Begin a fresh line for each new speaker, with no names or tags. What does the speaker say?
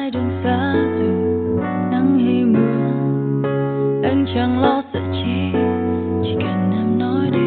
ngoài đường xa dù nắng hay mưa, anh chẳng lo sợ chi, chỉ cần em nói đi